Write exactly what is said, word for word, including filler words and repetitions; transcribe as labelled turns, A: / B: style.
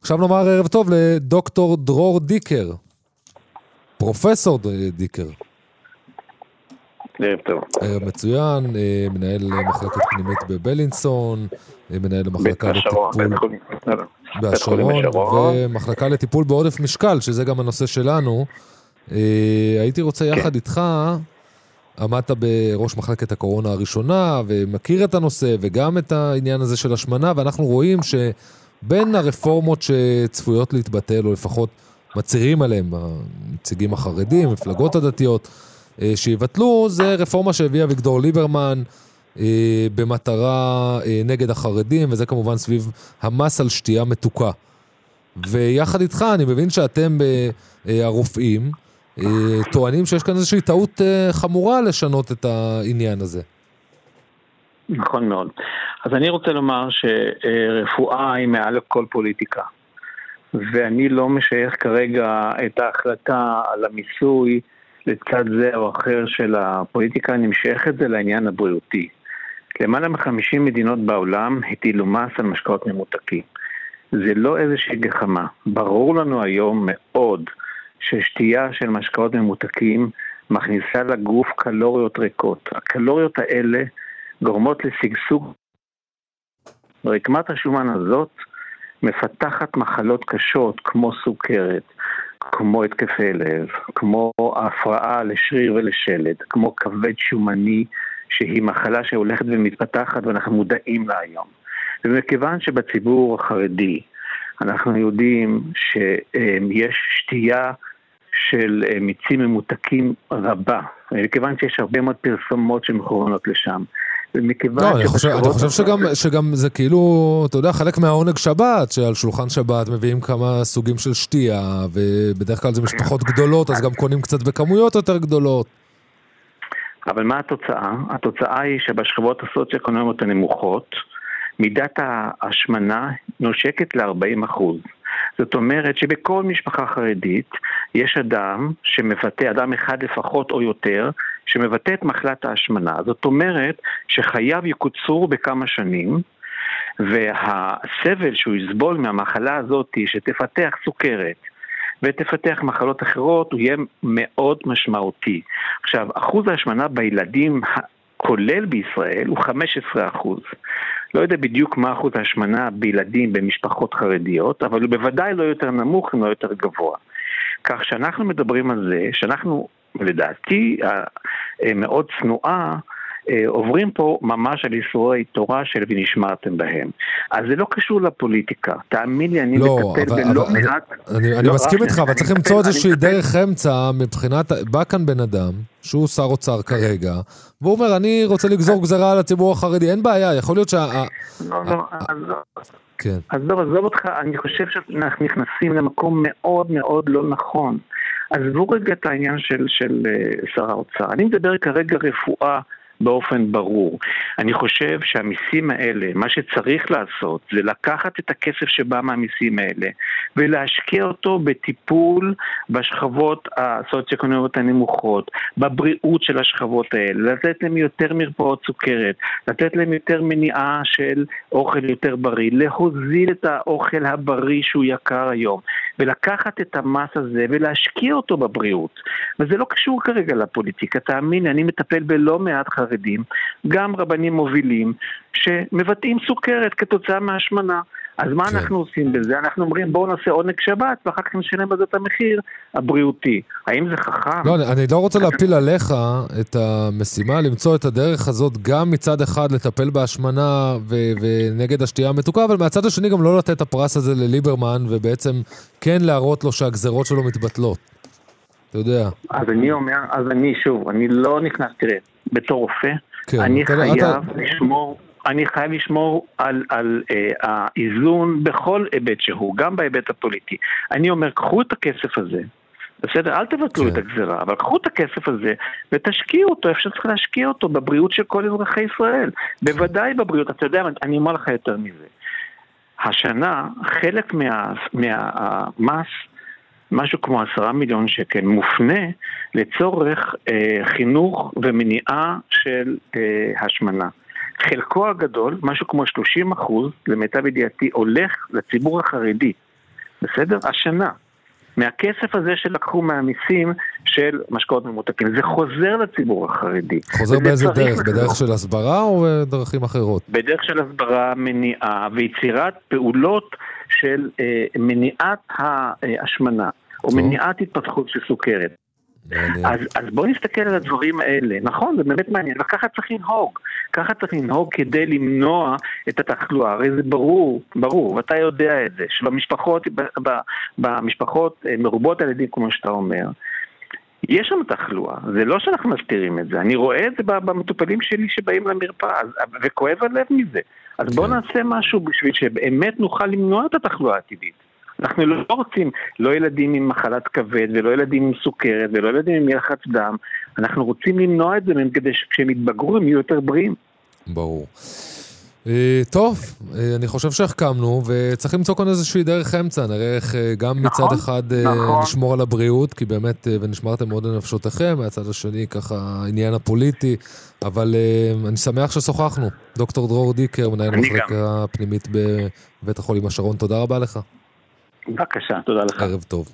A: עכשיו נאמר ערב טוב לדוקטור דרור דיקר, פרופסור דיקר.
B: ערב טוב.
A: ערב מצוין, מנהל מחלקת פנימית בבלינסון, מנהל מחלקה לטיפול בשרון, ומחלקה לטיפול בעודף משקל, שזה גם הנושא שלנו. הייתי רוצה יחד איתך, עמדת בראש מחלקת הקורונה הראשונה, ומכיר את הנושא, וגם את העניין הזה של השמנה, ואנחנו רואים שבין הרפורמות שצפויות להתבטל, או לפחות מצירים עליהם, הנציגים החרדים, מפלגות הדתיות, שיבטלו, זה רפורמה שהביאה אביגדור ליברמן, במטרה נגד החרדים, וזה כמובן סביב המס על שתייה מתוקה. ויחד איתך, אני מבין שאתם הרופאים, טוענים שיש כאן איזושהי טעות חמורה לשנות את העניין הזה.
B: נכון מאוד. אז אני רוצה לומר שרפואה היא מעל כל פוליטיקה. ואני לא משייך כרגע את ההחלטה על המיסוי לצד זה או אחר של הפוליטיקה, אני משייך את זה לעניין הבריאותי. למעלה מ-חמישים מדינות בעולם הטילו מס על משקאות ממותקים. זה לא איזושהי גחמה. ברור לנו היום מאוד ששתייה של משקאות ממותקים מכניסה לגוף קלוריות ריקות. הקלוריות האלה גורמות לסגסוג. רקמת השומן הזאת מפתחת מחלות קשות כמו סוכרת, כמו התקפי לב, כמו הפרעה לשריר ולשלד, כמו כבד שומני, שהיא מחלה שהולכת ומתפתחת ואנחנו מודעים לה היום. ומכיוון שבציבור החרדי אנחנו יודעים שיש שתייה של מיצים ממותקים רבה, מכיוון שיש הרבה מאוד פרסומות שמכוונות לשם.
A: לא, אני חושב, אני חושב שגם, שגם זה כאילו, אתה יודע, חלק מהעונג שבת, שעל שולחן שבת מביאים כמה סוגים של שתייה, ובדרך כלל זה משפחות גדולות, אז גם קונים קצת בכמויות יותר גדולות.
B: אבל מה התוצאה? התוצאה היא שבשכבות הסוציו-אקונומיות הנמוכות, מידת ההשמנה נושקת ל-ארבעים אחוז. זאת אומרת שבכל משפחה חרדית יש אדם שמבטא, אדם אחד לפחות או יותר, שמבטא את מחלת ההשמנה. זאת אומרת שחייו יקוצרו בכמה שנים, והסבל שהוא יסבול מהמחלה הזאת שתפתח סוכרת ותפתח מחלות אחרות, הוא יהיה מאוד משמעותי. עכשיו, אחוז ההשמנה בילדים כולל בישראל הוא חמישה עשר אחוז. לא יודע בדיוק מה אחוז ההשמנה בילדים במשפחות חרדיות, אבל הוא בוודאי לא יותר נמוך, לא יותר גבוה. כך שאנחנו מדברים על זה, שאנחנו, לדעתי, מאוד צנועה, עוברים פה ממש על איסורי תורה של ונשמרתם בהם. אז זה לא קשור לפוליטיקה. תאמין לי, אני מטפל בלא מעט...
A: אני מסכים איתך, אבל צריך למצוא איזושהי דרך אמצע מבחינת... בא כאן בן אדם, שהוא שר אוצר כרגע, והוא אומר, אני רוצה לגזור גזרה על הציבור החרדי. אין בעיה, יכול להיות שה...
B: לא, לא, אז לא. כן. אז לא, עזוב אותך, אני חושב שאנחנו נכנסים למקום מאוד מאוד לא נכון. עזבו רגע את העניין של, של שר האוצר. אני מדבר כרגע רפואה באופן ברור. אני חושב שהמיסים האלה, מה שצריך לעשות, זה לקחת את הכסף שבא מהמיסים האלה, ולהשקיע אותו בטיפול בשכבות הסוציו-אקונומיות הנמוכות, בבריאות של השכבות האלה, לתת להם יותר מרפאות סוכרת, לתת להם יותר מניעה של אוכל יותר בריא, להוזיל את האוכל הבריא שהוא יקר היום, ולקחת את המס הזה ולהשקיע אותו בבריאות. וזה לא קשור כרגע לפוליטיקה, תאמין, אני מטפל בלא מעט חרדים, גם רבנים מובילים, שמבטאים סוכרת כתוצאה מהשמנה. אז מה כן. אנחנו עושים בזה? אנחנו אומרים בואו נעשה עונג שבת, ואחר כך נשלם בזה את המחיר הבריאותי. האם זה חכם?
A: לא, אני, אני לא רוצה להפיל עליך את המשימה, למצוא את הדרך הזאת, גם מצד אחד לטפל בהשמנה ו- ונגד השתייה המתוקה, אבל מהצד השני גם לא לתת את הפרס הזה לליברמן, ובעצם כן להראות לו שהגזרות שלו מתבטלות. אתה יודע.
B: אז אני אומר, אז אני שוב, אני לא נכנס, תראה, בתור רופא, כן, אני חייב אתה... לשמור... אני חייב לשמור על, על אה, האיזון בכל היבט שהוא, גם בהיבט הפוליטי. אני אומר, קחו את הכסף הזה, בסדר? אל תבטלו כן. את הגזרה, אבל קחו את הכסף הזה ותשקיעו אותו, אפשר צריך להשקיע אותו בבריאות של כל אזרחי ישראל. בוודאי בבריאות, אתה יודע, אני אומר לך יותר מזה. השנה, חלק מה, מהמס, משהו כמו עשרה מיליון שקל, מופנה לצורך אה, חינוך ומניעה של אה, השמנה. חלקו הגדול, משהו כמו שלושים אחוז, למיטב ידיעתי, הולך לציבור החרדי. בסדר? השנה. מהכסף הזה שלקחו מהמיסים של משקאות ממותקים. זה חוזר לציבור החרדי.
A: חוזר באיזה דרך? בדרך של הסברה או בדרכים אחרות?
B: בדרך של הסברה, מניעה ויצירת פעולות של אה, מניעת ההשמנה, או טוב. מניעת התפתחות של סוכרת. אז, אז בואו נסתכל על הדברים האלה. נכון, זה באמת מעניין, וככה צריך לנהוג. ככה צריך לנהוג כדי למנוע את התחלואה. הרי זה ברור, ברור, ואתה יודע את זה, שבמשפחות, במשפחות מרובות הילדים, כמו שאתה אומר, יש שם תחלואה. זה לא שאנחנו מסתירים את זה. אני רואה את זה במטופלים שלי שבאים למרפאה, וכואב הלב מזה. אז בואו נעשה משהו בשביל שבאמת נוכל למנוע את התחלואה העתידית. אנחנו לא רוצים לא ילדים עם מחלת כבד, ולא ילדים עם סוכרת, ולא ילדים עם יחץ דם. אנחנו רוצים למנוע את זה כדי שכשהם יתבגרו הם יהיו יותר בריאים.
A: ברור. טוב, אני חושב שהחכמנו, וצריך למצוא כאן איזושהי דרך אמצע, נראה איך גם מצד אחד נשמור על הבריאות, כי באמת, ונשמרתם מאוד לנפשותיכם, מהצד השני ככה העניין הפוליטי, אבל אני שמח ששוחחנו. דוקטור דרור דיקר, מנהל המחלקה הפנימית בבית החולים השרון, תודה רבה לך.
B: בבקשה, תודה לך.
A: ערב טוב.